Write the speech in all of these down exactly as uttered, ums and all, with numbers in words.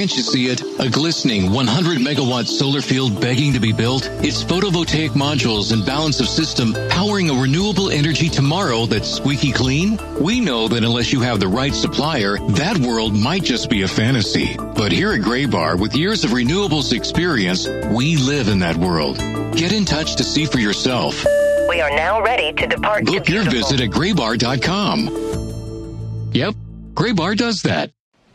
Can't you see it? A glistening one hundred megawatt solar field begging to be built? It's photovoltaic modules and balance of system powering a renewable energy tomorrow that's squeaky clean? We know that unless you have the right supplier, that world might just be a fantasy. But here at Graybar, with years of renewables experience, we live in that world. Get in touch to see for yourself. We are now ready to depart. Book your visit at graybar dot com. Yep, Graybar does that.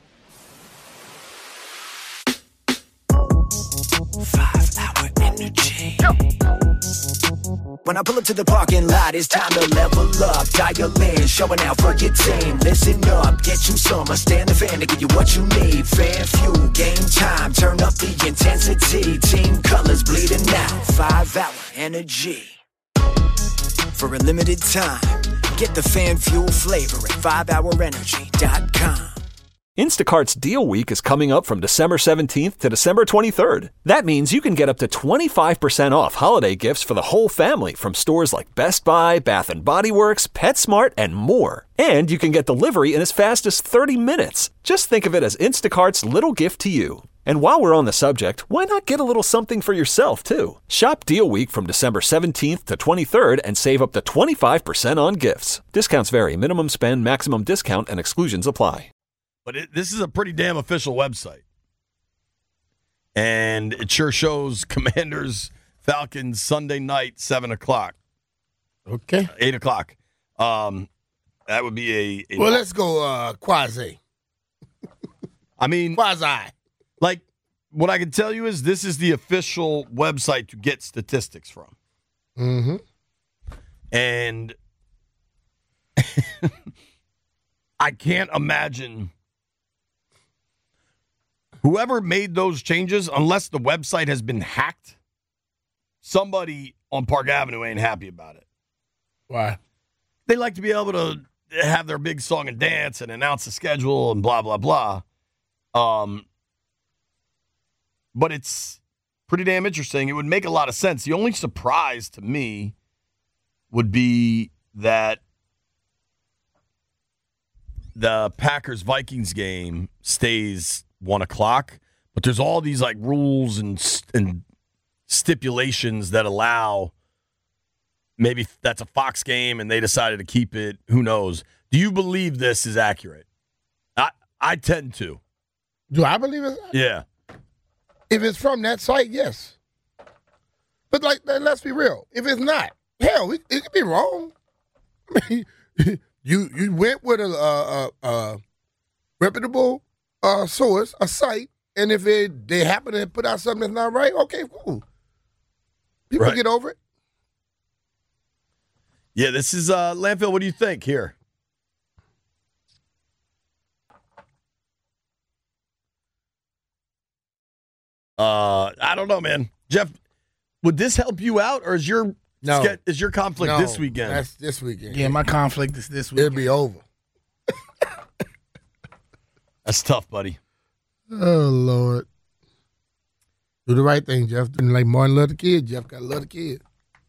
Five hour energy. When I pull up to the parking lot, it's time to level up. Dial in, showing out for your team. Listen up, get you some. I stand the fan to give you what you need. Fan fuel, game time. Turn up the intensity. Team colors bleeding out. Five hour energy. For a limited time, get the fan fuel flavor at five hour energy dot com. Instacart's Deal Week is coming up from December seventeenth to December twenty-third. That means you can get up to twenty-five percent off holiday gifts for the whole family from stores like Best Buy, Bath and Body Works, PetSmart, and more. And you can get delivery in as fast as thirty minutes. Just think of it as Instacart's little gift to you. And while we're on the subject, why not get a little something for yourself, too? Shop Deal Week from December seventeenth to twenty-third and save up to twenty-five percent on gifts. Discounts vary. Minimum spend, maximum discount, and exclusions apply. But it, this is a pretty damn official website. And it sure shows Commanders, Falcons, Sunday night, seven o'clock. Okay. eight o'clock. Um, that would be a... a well, let's go uh, quasi. I mean... Quasi. Like, what I can tell you is this is the official website to get statistics from. Mm-hmm. And I can't imagine whoever made those changes, unless the website has been hacked, somebody on Park Avenue ain't happy about it. Why? They like to be able to have their big song and dance and announce the schedule and blah, blah, blah. Um, but it's pretty damn interesting. It would make a lot of sense. The only surprise to me would be that the Packers-Vikings game stays one o'clock, but there's all these like rules and and stipulations that allow maybe that's a Fox game and they decided to keep it. Who knows? Do you believe this is accurate? I I tend to. Do I believe it? Yeah. If it's from that site, yes. But like, let's be real. If it's not, hell, it, it could be wrong. I mean, you you went with a, a, a, a reputable uh, source, a site, and if it, they happen to put out something that's not right, okay, cool. People Right. get over it. Yeah, this is uh, Landfill. What do you think here? Uh, I don't know, man. Jeff, would this help you out, or is your No. ske- is your conflict No, this weekend? That's this weekend. Yeah, my conflict is this week. It'll be over. That's tough, buddy. Oh, Lord. Do the right thing, Jeff. Like Martin love the kid, Jeff got to love the kid.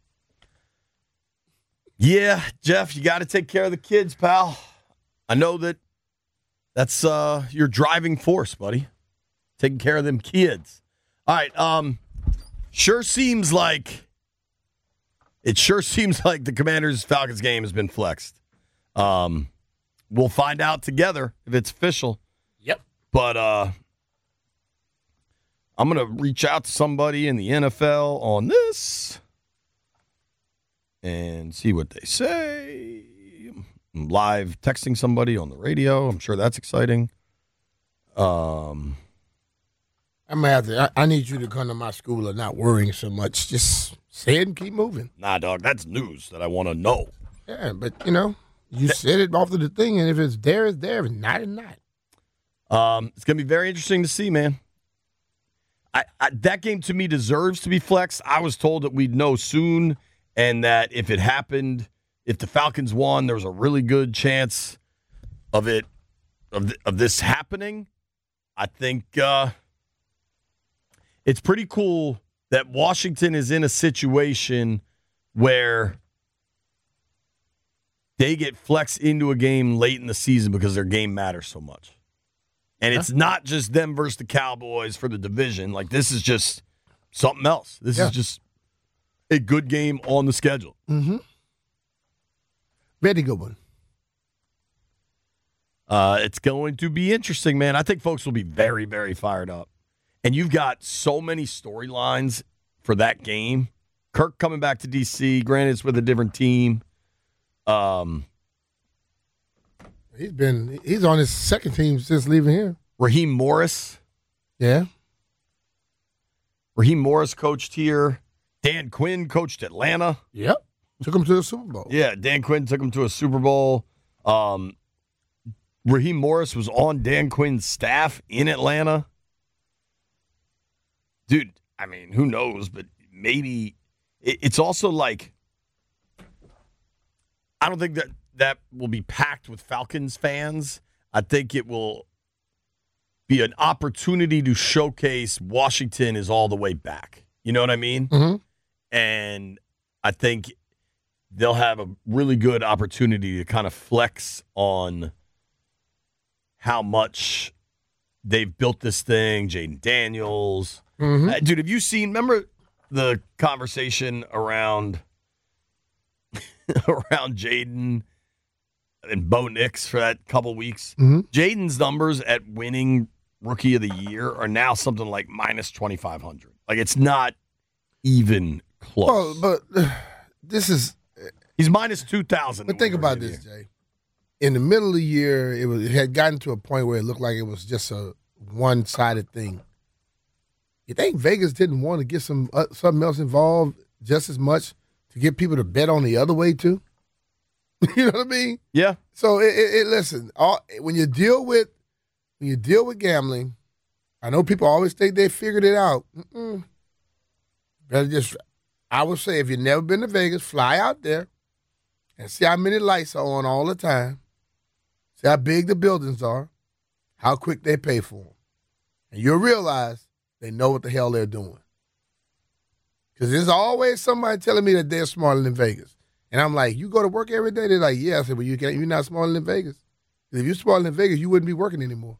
Yeah, Jeff, you got to take care of the kids, pal. I know that that's uh, your driving force, buddy. Taking care of them kids. All right. Um, sure seems like it sure seems like the Commanders Falcons game has been flexed. Um, we'll find out together if it's official. Yep. But uh, I'm gonna reach out to somebody in the N F L on this and see what they say. I'm live texting somebody on the radio. I'm sure that's exciting. Um. I'm gonna have to, I, I need you to come to my school and not worrying so much. Just say it and keep moving. Nah, dog, that's news that I want to know. Yeah, but you know, you said it off of the thing, and if it's there, it's there. If not, it's not. Um, it's gonna be very interesting to see, man. I, I that game to me deserves to be flexed. I was told that we'd know soon, and that if it happened, if the Falcons won, there was a really good chance of it of th- of this happening. I think uh, it's pretty cool that Washington is in a situation where they get flexed into a game late in the season because their game matters so much. And it's not just them versus the Cowboys for the division. Like, this is just something else. This Yeah. is just a good game on the schedule. Mm-hmm. Very good one. Uh, it's going to be interesting, man. I think folks will be very, very fired up. And you've got so many storylines for that game. Kirk coming back to D C. Granted, it's with a different team. Um, He's been he's on his second team since leaving here. Raheem Morris. Yeah. Raheem Morris coached here. Dan Quinn coached Atlanta. Yep. Took him to the Super Bowl. Yeah, Dan Quinn took him to a Super Bowl. Um, Raheem Morris was on Dan Quinn's staff in Atlanta. Dude, I mean, who knows? But maybe it, it's also like, I don't think that that will be packed with Falcons fans. I think it will be an opportunity to showcase Washington is all the way back. You know what I mean? Mm-hmm. And I think they'll have a really good opportunity to kind of flex on how much they've built this thing. Jaden Daniels. Mm-hmm. Uh, dude, have you seen, remember the conversation around around Jaden and Bo Nix for that couple weeks? Mm-hmm. Jaden's numbers at winning Rookie of the Year are now something like minus twenty-five hundred. Like, it's not even close. Well, but uh, this is. He's minus two thousand. But think about this, Jay. In the middle of the year, it was it had gotten to a point where it looked like it was just a one-sided thing. You think Vegas didn't want to get some uh, something else involved just as much to get people to bet on the other way too? You know what I mean? Yeah. So it, it, it listen, all, when you deal with when you deal with gambling, I know people always think they figured it out. Mm-mm. Better just, I would say, if you've never been to Vegas, fly out there and see how many lights are on all the time. See how big the buildings are, how quick they pay for them. And you'll realize they know what the hell they're doing. Because there's always somebody telling me that they're smarter than Vegas. And I'm like, you go to work every day? They're like, yeah. I said, well, you can't, you're not smarter than Vegas. If you're smarter than Vegas, you wouldn't be working anymore.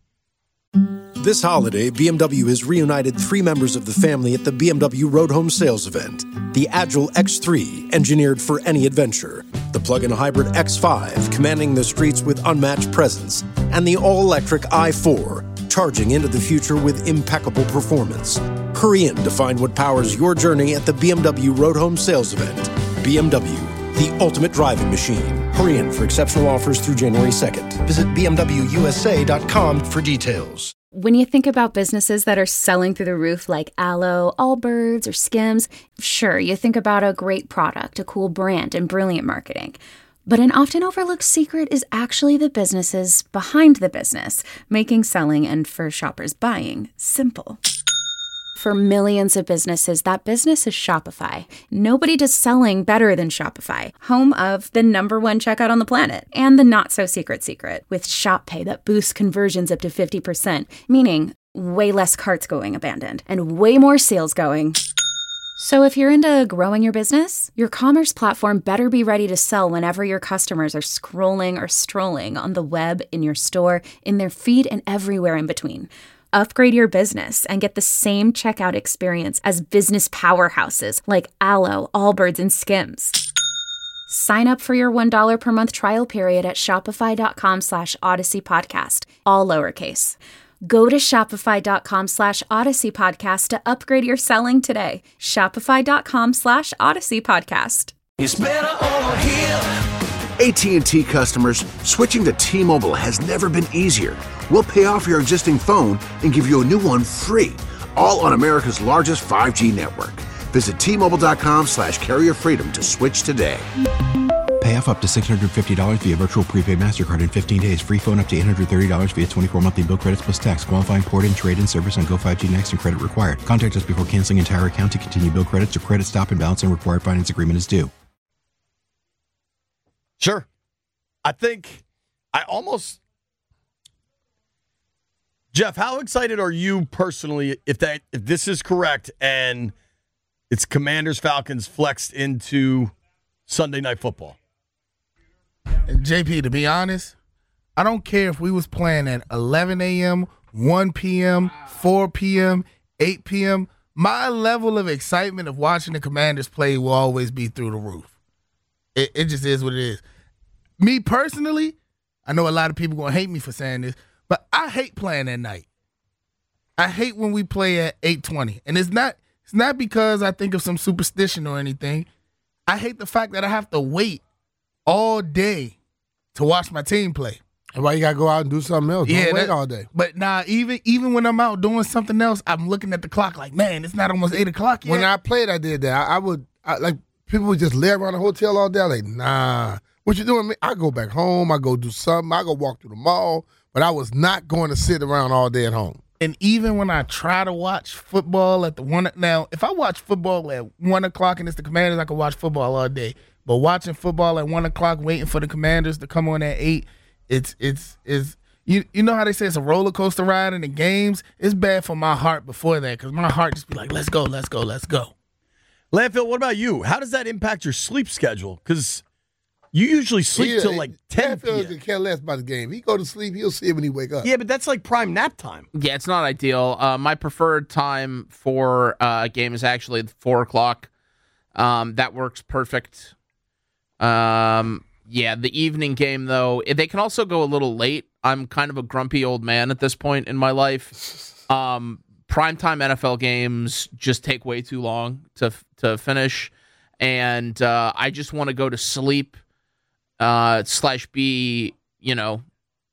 This holiday, B M W has reunited three members of the family at the B M W Road Home Sales Event. The Agile X three, engineered for any adventure. The plug-in hybrid X five, commanding the streets with unmatched presence. And the all-electric i four, charging into the future with impeccable performance. Hurry in to find what powers your journey at the B M W Road Home Sales Event. B M W, the ultimate driving machine. Hurry in for exceptional offers through January second. Visit B M W U S A dot com for details. When you think about businesses that are selling through the roof like Aloe, Allbirds, or Skims, sure, you think about a great product, a cool brand, and brilliant marketing. But an often overlooked secret is actually the businesses behind the business, making selling and, for shoppers, buying simple. For millions of businesses, that business is Shopify. Nobody does selling better than Shopify, home of the number one checkout on the planet, and the not-so-secret secret, with Shop Pay that boosts conversions up to fifty percent, meaning way less carts going abandoned, and way more sales going. So if you're into growing your business, your commerce platform better be ready to sell whenever your customers are scrolling or strolling on the web, in your store, in their feed, and everywhere in between. Upgrade your business and get the same checkout experience as business powerhouses like Aloe, Allbirds, and Skims. Sign up for your one dollar per month trial period at shopify.com slash Odyssey Podcast, all lowercase. Go to shopify.com slash Odyssey Podcast to upgrade your selling today. Shopify.com slash Odyssey Podcast. It's better over here. A T and T customers, switching to T-Mobile has never been easier. We'll pay off your existing phone and give you a new one free, all on America's largest five G network. Visit T-Mobile.com slash carrier freedom to switch today. Pay off up to six hundred fifty dollars via virtual prepaid MasterCard in fifteen days. Free phone up to eight hundred thirty dollars via twenty-four monthly bill credits plus tax. Qualifying port and trade-in service on Go five G Next and credit required. Contact us before canceling entire account to continue bill credits or credit stop and balance and required finance agreement is due. Sure. I think I almost Jeff, how excited are you personally if that if this is correct and it's Commanders Falcons flexed into Sunday Night Football? And J P, to be honest, I don't care if we was playing at eleven a.m. one p.m., four p.m., eight p.m., my level of excitement of watching the Commanders play will always be through the roof. It, it just is what it is. Me personally, I know a lot of people going to hate me for saying this, but I hate playing at night. I hate when we play at eight twenty. And it's not it's not because I think of some superstition or anything. I hate the fact that I have to wait all day to watch my team play. And why you got to go out and do something else? Don't Yeah, wait that- all day. But nah, even even when I'm out doing something else, I'm looking at the clock like, man, it's not almost eight o'clock yet. When I played, I did that. I, I would, I, like, people would just lay around the hotel all day. I'm like, nah. What you doing? I go back home. I go do something. I go walk through the mall. But I was not going to sit around all day at home. And even when I try to watch football at the one, now, if I watch football at one o'clock and it's the Commanders, I can watch football all day. But watching football at one o'clock, waiting for the Commanders to come on at eight, it's, it's, it's, you, you know how they say it's a roller coaster ride in the games? It's bad for my heart before that because my heart just be like, let's go, let's go, let's go. Landfill, what about you? How does that impact your sleep schedule? Because you usually sleep Yeah, till like ten Landfill p.m. can care less about the game. He go to sleep, he'll see it when he wake up. Yeah, but that's like prime nap time. Yeah, it's not ideal. Uh, my preferred time for uh, a game is actually four o'clock. Um, that works perfect. Um, yeah, the evening game, though, they can also go a little late. I'm kind of a grumpy old man at this point in my life. Um, primetime N F L games just take way too long to to finish, and uh, I just want to go to sleep uh, slash be, you know,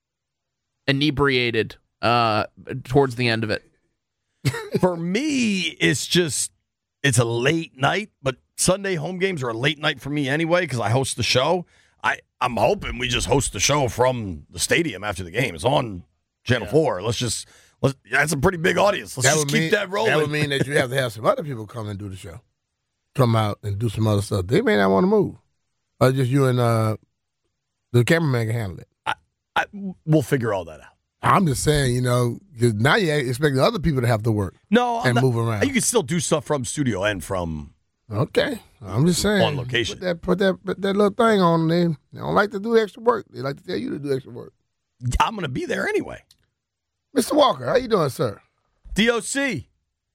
inebriated uh, towards the end of it. For me, it's just, it's a late night, but Sunday home games are a late night for me anyway because I host the show. I, I'm hoping we just host the show from the stadium after the game. It's on Channel yeah. four. Let's just, let's, that's a pretty big audience. Let's that just keep mean, that rolling. That would mean that you have to have some other people come and do the show. Come out and do some other stuff. They may not want to move. Or just you and uh, the cameraman can handle it. I, I, we'll figure all that out. I'm just saying, you know, because now you're expecting other people to have to work no, and not, move around. You can still do stuff from studio and from Okay. I'm just saying. on location. Put that, put that, put that little thing on there. They don't like to do extra work. They like to tell you to do extra work. I'm going to be there anyway. Mister Walker, how you doing, sir? D O C.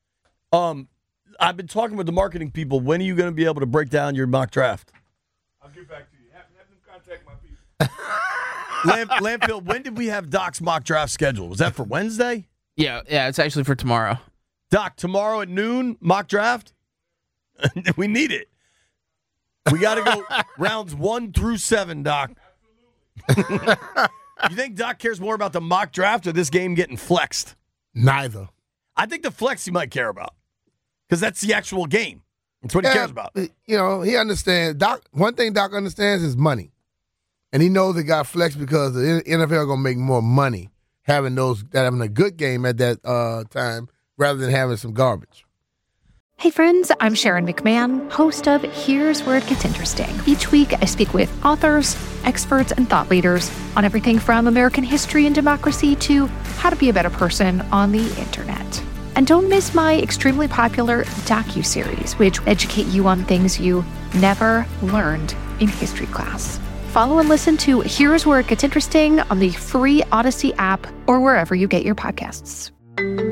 Um, I've been talking with the marketing people. When are you going to be able to break down your mock draft? I'll get back to you. Have, have them contact my people. Lamp, Lampfield, when did we have Doc's mock draft scheduled? Was that for Wednesday? Yeah, yeah, it's actually for tomorrow. Doc, tomorrow at noon, mock draft? We need it. We got to go rounds one through seven, Doc. Absolutely. You think Doc cares more about the mock draft or this game getting flexed? Neither. I think the flex he might care about because that's the actual game. That's what yeah, he cares about. You know, he understands. Doc. One thing Doc understands is money. And he knows it got flexed because the N F L going to make more money having those having a good game at that uh, time rather than having some garbage. Hey friends, I'm Sharon McMahon, host of Here's Where It Gets Interesting. Each week I speak with authors, experts, and thought leaders on everything from American history and democracy to how to be a better person on the internet. And don't miss my extremely popular docuseries, which educate you on things you never learned in history class. Follow and listen to Here's Where It Gets Interesting on the free Odyssey app or wherever you get your podcasts.